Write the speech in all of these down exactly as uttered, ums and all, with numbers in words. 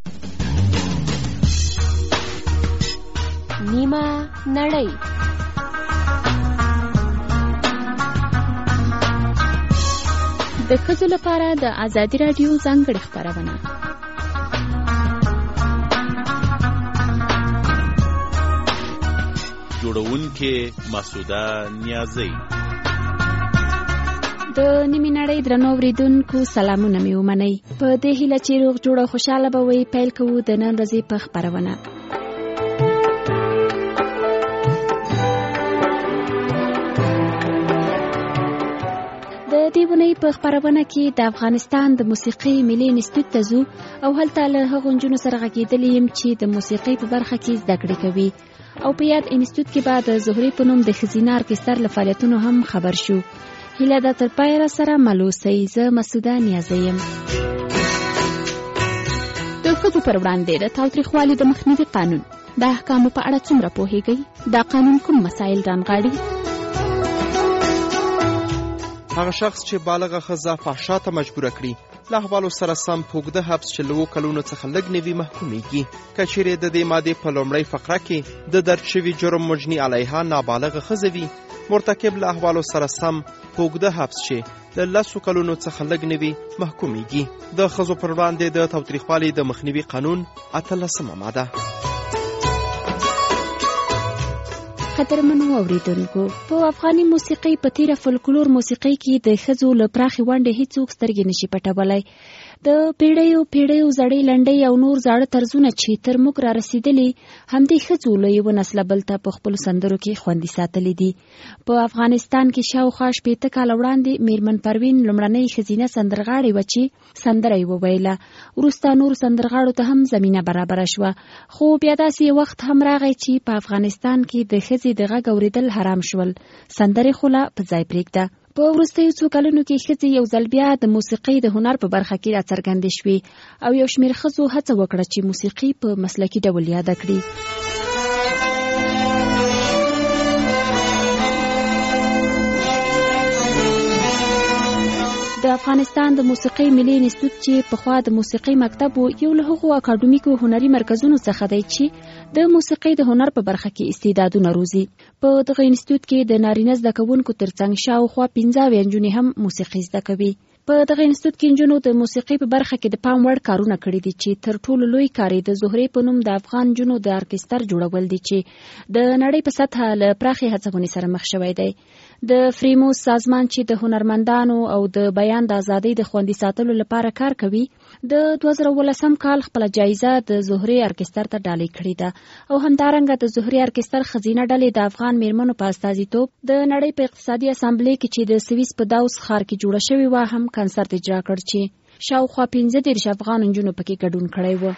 نیمه نړۍ. د ښځو لپاره د ازادي راډیو ځانګړې خپرونه. جوړونکې مسعوده نیازی. د نیمې نړۍ درنو اوریدونکو سلامونه مې ومنئ. په دې هیله چې روغ جوړ او خوشاله به وئ، پیل کوو د نن ورځې په خپرونه. د دې ونې په خپرونه کې د افغانستان د موسیقي ملي انسټیټیوټ ته ځو او هلته له هغو نجونو سره غږېدلې یم چې د موسیقي په برخه کې زده کړې کوي، او په یاد انسټیټیوټ کې به د زهرې په نوم د ښځینه ارکستر له فعالیتونو هم خبر شو. هیله ده تر پایه راسره مل اوسئ. زه مسعوده نیازی یم. د ښځو پر وړاندې د تاوتریخوالي د مخنیوي قانون د احکامو په اړه څومره پوهیږئ؟ دا قانون کوم مسایل رانغاړي؟ هغه شخص چې بالغه ښځه فحشا ته مجبوره کړي له احوالو سره سم په اوږده حبس چې له اوو کلونو څخه لږ نه وي محکومیږي. که چیرې د دې مادې په لومړۍ فقره کې د درج شوي جرم مجني علیها نابالغه ښځه وي، مرتکب له احوالو سره سم په اوږده حبس چې له لسو کلونو څخه لږ نه وي محکومیږي. د ښځو پر وړاندې د تاوتریخوالي د مخنیوي قانون اتلسمه ماده. قدرمنو اوریدونکو، په افغاني موسیقۍ په تیره فولکلور موسیقۍ کې د ښځو له پراخې ونډې هیڅوک سترګې نشي پټولی. د پیړیو پیړیو زړې لنډۍ او نور زاړه طرزونه چې تر موږ را رسېدلي، همدې ښځو له یوه نسله بل ته په خپلو سندرو کې خوندي ساتلي دي. په افغانستان کې شاوخوا شپېته کاله وړاندې میرمن پروین لومړنۍ ښځینه سندرغاړې وه چې سندره یې وویله. وروسته نورو سندرغاړو ته هم زمینه برابره شوه، خو بیا داسې یو وخت هم راغی چې په افغانستان کې د ښځې د غږ اورېدل حرام شول. سندرې خو لا په ځای پرېږده. په وروستیو څو کلونو کې ښځې یو ځل بیا د موسیقۍ د هنر په برخه کې راڅرګندې شوې، او یو شمېر ښځو هڅه وکړه چې موسیقي په مسلکي ډول یاده کړي. د افغانستان د موسیقۍ ملي انسټیټیوټ چې پخوا د موسیقۍ مکتب و، یو له هغو اکاډمیکو هنري مرکزونو څخه دی چې د موسیقۍ د هنر په برخه کې استعدادونه روزي. په دغه انسټیټیوټ کې د نارینه زده کوونکو ترڅنګ شاوخوا پنځه اویا نجونې هم موسیقي زده کوي. په دغه انسټیټیوټ کې نجونو د موسیقۍ په برخه کې د پام وړ کارونه کړي دي چې تر ټولو لوی کار یې د زهرې په نوم د افغان نجونو د ارکستر جوړول دي چې د نړۍ په سطحه له پراخې هڅونې سره مخ شوی دی. د فریموس سازمان چې د هنرمندانو او د بیان د ازادۍ د خوندي ساتلو لپاره کار کوي، د دوه زره اوولسم کال خپله جایزه د زهرې ارکستر ته ډالۍ کړې ده، او همدارنګه د زهرې ارکستر ښځینه ډلې د افغان میرمنو په استازیتوب د نړۍ په اقتصادي اسامبلې کې چې د سویس په داوس ښار کې جوړه شوې وه هم کنسرت اجرا کړ چې شاوخوا پنځه دېرش افغان نجونو پکې ګډون کړی و.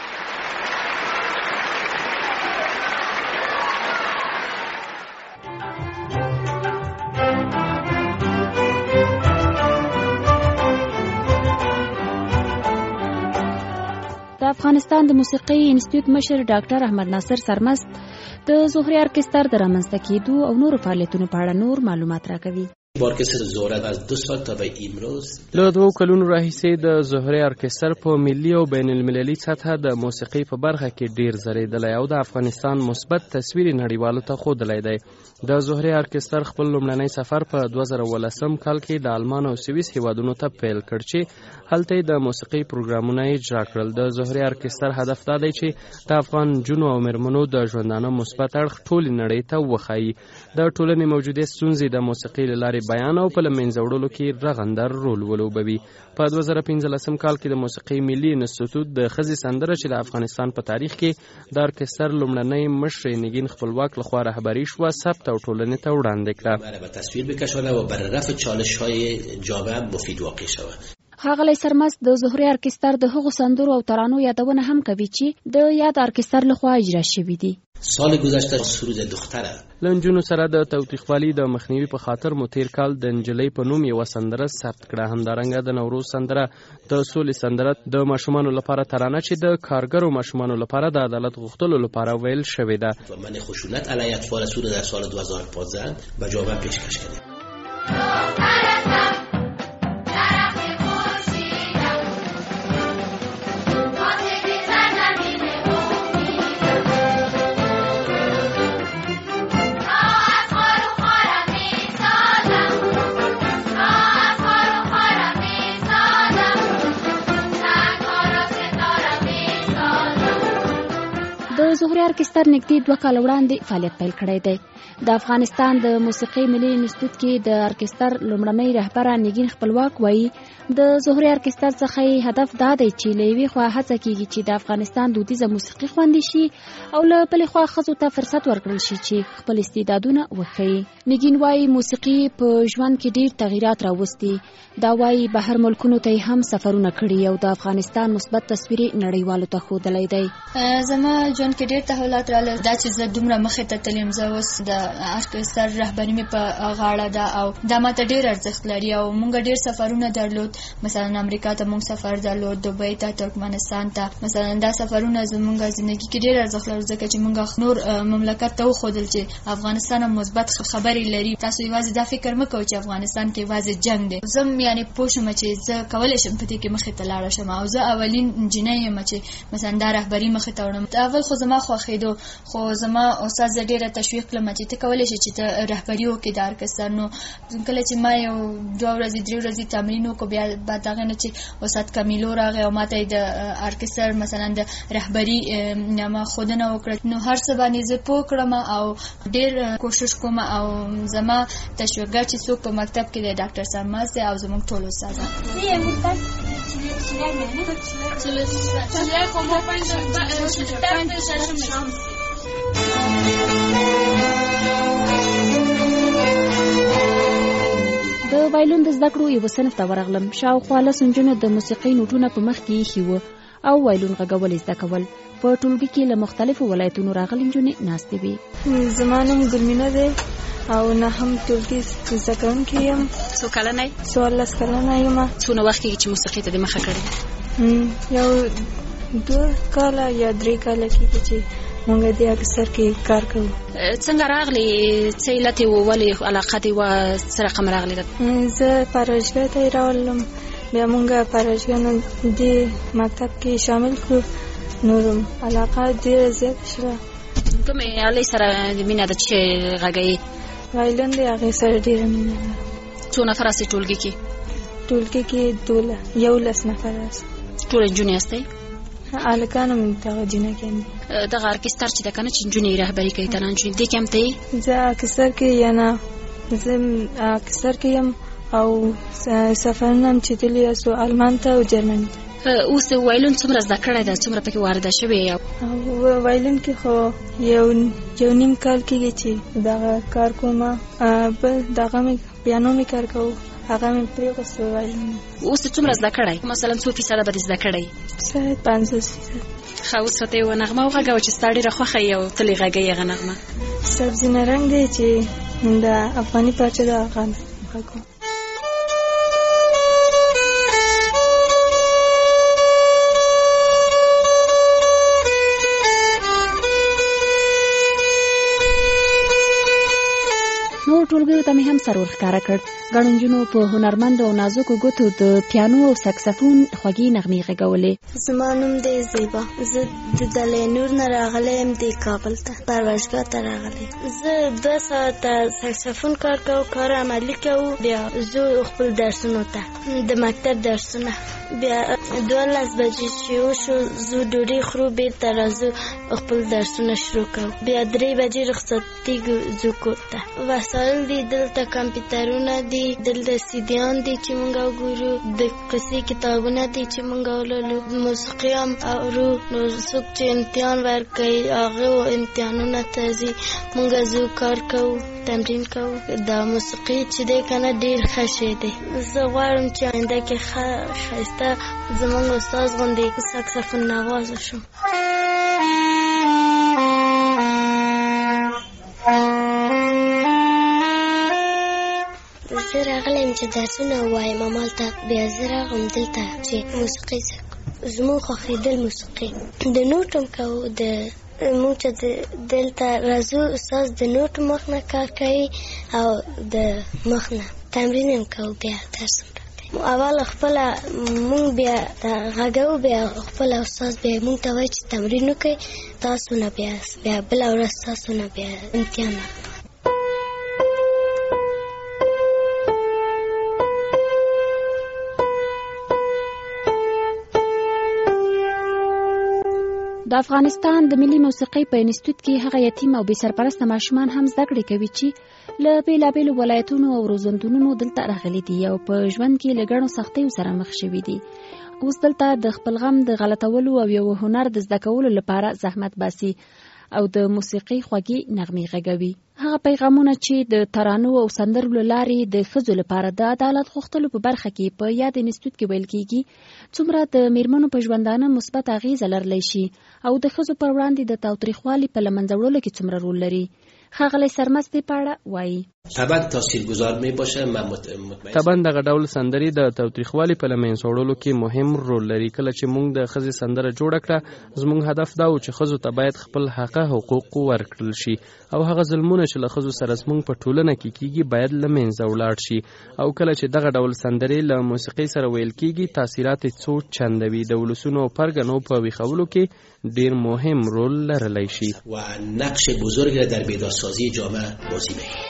د افغانستان د موسیقۍ انسټیټیوټ مشر ډاکټر احمد ناصر سرمست د زهرې ارکستر د رامنځته کېدو او نورو فعالیتونو په اړه نور معلومات راکوي. ارکستر زهره از دو سال تا به امروز له دوه کلونو راهیسې د زهرې ارکستر په ملي او بین المللي سطحه د موسیقۍ په برخه کې ډیر ځلیدلی او د افغانستان مثبت تصویر نړیوالو ته ښودلی دی. د زهرې ارکستر خپل لومړنی سفر په دوه زره اوولسم کال کې د آلمان او سویس هیوادونو ته پیل کړ چې هلته د موسیقۍ پروګرامونه اجرا کړل. د زهرې ارکستر هدف دا دی چې د افغان نجونو او میرمنو د ژوندانه مثبت اړخ ټولې نړۍ ته وښایي، د ټولنې موجودې ستونزې د موسیقۍ له لارې بیان او په له منځه وړلو کې رغندر رول ولوبوي. په دوه زره پنځلسم کال کې د موسیقۍ ملي انسټیټیوټ د ښځې سندره چې د افغانستان په تاریخ کې د ارکستر لومړنۍ مشرې نگین خپلواک لخوا رهبري شوه، ثبت او ټولنې ته وړاندې کړه. به تصویر بکشانه و بر رفع چالش‌های جامعه مفید واقع شود. ښاغلی سرمست د زهرې ارکستر د هغو سندرو او ترانو یادونه هم کوي چې د یاد ارکستر لخوا اجرا شوي دي. سال گذشته سرود دختره له نجونو سره د تاوتریخوالي د مخنیوي په خاطر مو تیر کال د نجلۍ په نوم یوه سندره ثبت کړه. همدارنګه د نوروز سندره، د سولې سندره، د ماشومانو لپاره ترانه چې د کارګرو ماشومانو لپاره د عدالت غوښتلو لپاره ویل شوې ده. من خشونت علیه اطفال سوریه در سال دو هزار و پانزده به جامعه پیشکش کرده. Thank you. د زهري ارکستر نږدې دوه کاله وړاندې فعالیت پیل کړی دی. د افغانستان د موسیقۍ ملي انسټیټیوټ کې د ارکستر لومړنۍ رهبره نګین خپلواک وایي د زهري ارکستر څخه هدف دا دی چې له یوې خوا هڅه کیږي چې د افغانستان دودیزه موسیقي خوندي شي او له بلې خوا ښځو ته فرصت ورکړل شي چې خپل استعدادونه وښیي. نګین وایي موسیقي په ژوند کې ډېر تغییرات راوستي. دا وایي بهر ملکونو ته هم سفرونه کړي او د افغانستان مثبت تصویر نړیوالو ته ښودلی دی. زما ژوند کې ډېر تحولات راغلل. دا چې زه دومره مخې ته تلم، زه اوس د ارکستر رهبري مې په غاړه ده او دا ماته ډېر ارزښت لري او موږ ډېر سفرونه درلود. مثلا امریکا ته موږ سفر درلود، دوبۍ ته، ترکمنستان ته. مثلا دا سفرونه زموږ ژوندګي کې ډېر ارزښت لري ځکه چې موږ نور مملکت ته وښودل چې افغانستان هم مثبت خبرې لري. تاسو یوازې دا فکر مه کوئ چې افغانستان کې یوازې جنگ دی. زه یعنې پوه شم چې زه کولی شم په دې کې مخې ته لاړه شم او زه اولین نجلۍ یم چې مثلا دا رهبري مخې ته وړم. اول خو زما خوښېدو، خو زما استاد زه ډېره تشویق کړم چې ته کولی شې چې ته رهبري وکړې د ارکستر. نو کله چې ما یو دوه ورځې درې ورځې تمرین وکړو، بیا بعد هغې نه چې استاد کمیلو راغی او ما ته یې د ارکستر مثلا د رهبري ما ښودنه وکړه، نو هر څه باندې زه پوه کړم او ډېر کوشش کوم او زما تشویقګر چې څوک په مکتب کې دی ډاکټر سرماز دی او زموږ ټول استادان. د وایلون د زده کړو یو صنف ته ورغلم. شاوخوا لس نجونو د موسیقۍ نوټونه په مخ کې ایښي وو او وایلون غږول زده کول. په ټولګي کې له مختلفو ولایتونو راغلي نجونې ناستې وې. زما نوم ګلمینه دی او نه هم ټولګي زده کوونکې یم. څو کلنه یې؟ څوارلس کلنه یم. څونه وخت کېږي چې موسیقۍ ته د مخه کړې؟ یو دوه کاله یا درې کاله کېږي چې موږ د ارکستر کې کار کوو. څنګه راغلې؟ څه علت یې و؟ ولې علاقه دې وه؟ څه رقم راغلې ده؟ زه پاراشګاه ته یې راغلم، بیا موږ پاراشګاه نه دې مکتب کې شامل کړو، نو علاقه ډېره زیاته شوه. کومې آلې سره مینه ده چې غږوې؟ وایلون دی، هغې سره ډېره مینه ده. څو نفر یاستئ ټولګي کې؟ ټولګي کې دوله یولس نفر یاست. ټول نجونې یاستئ؟ هلکان هم دغه جینکې دي. دغه ارکستر چې ده که نه چې نجونې رهبري کوي، ته نه نجونې دې کې هم ته یې؟ زه ارکستر کې یا نه، زه ارکستر کې یم او سفرونه هم چې تللي یاستو آلمان ته او جرمني ته. اوس وایلون څومره زده کړی ده؟ څومره پکې وارده شوې؟ وایلون کې خو یو یو نیم کال کېږي چې دغه کار کومه، بل دغه مې پیانو مې کار کوو، هغه مې پرېغوستی وایلون. اوس څومره زده کړی؟ مثلا څو فیصده به دې زده کړی؟ شاید پنځوس فیصد. ښه، اوس ورته یوه نغمه وغږوه چې ستا ډېره خوښه یې او تل یې غږوي هغه نغمه. سبزي نرنګ دی چې د افغاني پارچه ده، هغه غږوم. نور ټولګیو ته مې هم سر ورښکاره کړ. ګڼو نجونو په هنرمندو او نازکو ګوتو د پیانو او سکسفون خوږې نغمې غږولې. زما نوم دی زیبا، زه د دلینور نه راغلی یم د کابل ته، پروژګاه ته راغلی. زه دوه ساعته سکسفون کار کوو، کار عملي کوو، بیا زه خپل درسونو ته د مکتب درسونه. بیا دولس بجې چې وشو زه ډوډۍ خورو، بېرته راځو خپل درسونه شروع کوو. بیا درې بجې رخصتېږو ځو کور ته. وسایل دي دلته، کمپیوټرونه دي دلته، سیډیان دي چې موږ وګورو، د قصې کتابونه دي چې موږ ولولو، موسیقي هم اورو. نو څوک چې امتحان ورکوي هغه امتحانونه ته ځي، موږ ځو کار کوو، تمرین کوو. دا موسیقي چې دی که نه ډېر ښه شی دی. زه غواړم چې آینده کې ښه ښایسته زموږ استاد غوندې سکسفون نواز شم. زه راغلی یم چې درسونه ووایم همالته، بیا زه راغلم دلته چې موسیقي زده کړم. زموږ خوښېدل موسیقي د نوټ هم کوو، د موږ چې دلته راځو استاد د نوټ مخ نه کار کوي او د مخ نه تمرین هم کوو، بیا درس هم راکوي. اول خپله موږ بیا غږوو، بیا خپله استاد بیا موږ ته وایي چې تمرین وکړئ، تاسو نه بیا بیا بله ورځ تاسو نه بیا امتحان اخلو. د افغانستان د ملي موسیقۍ په انسټیټیوټ کې هغه یتیم او بې سرپرسته ماشومان هم زده کړې کوي چې له بېلابېلو ولایتونو او روزندونونو دلته راغلي دي او په ژوند کې له ګڼو سختیو سره مخ شوي دي. اوس دلته د خپل غم د غلطولو او یو هنر د زده کولو لپاره زحمت باسي او د موسیقۍ خوږې نغمې غږوي. هغه پیغامونه چې د ترانو او سندرو له لارې د ښځو لپاره د عدالت غوښتلو په برخه کې په یاد انسټیټیوټ کې ویل کیږي څومره د میرمنو په ژوندانه مثبت اغیزه لرلی شي او د ښځو پر وړاندې د تاوتریخوالي په له منځه وړلو کې څومره رول لري. ښاغلی سرمست دې په اړه وایي. طبعا تاثیرگذار می باشه. من مطمئن طبعا دغه ډول سندرې د تاوتریخوالي په له منځه وړلو کې مهم رول لري. کله چې موږ د ښځې سندره جوړه کړه زموږ هدف دا و چې ښځو ته باید خپل حقه حقوق ورکړل شي او هغه ظلمونه چې له ښځو سره زموږ په ټولنه کې کیږي باید له منځه ولاړ شي. او کله چې دغه ډول سندرې له موسیقۍ سره ویل کیږي تاثیرات یې څو چنده وي. د ولسونو او پرګنو په ویښولو کې ډیر مهم رول لرلی شي و نقش بزرگی در بیدارسازی جامعه بازی می‌کنه.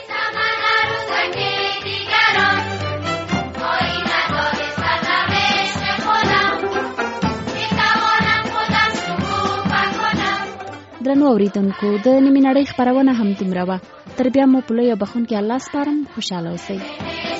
درنو اوریدونکو د نیمې نړۍ خپرونه هم دومره وه. تر بیا مو په لویه بخښونکي الله سپارم. خوشحاله اوسئ.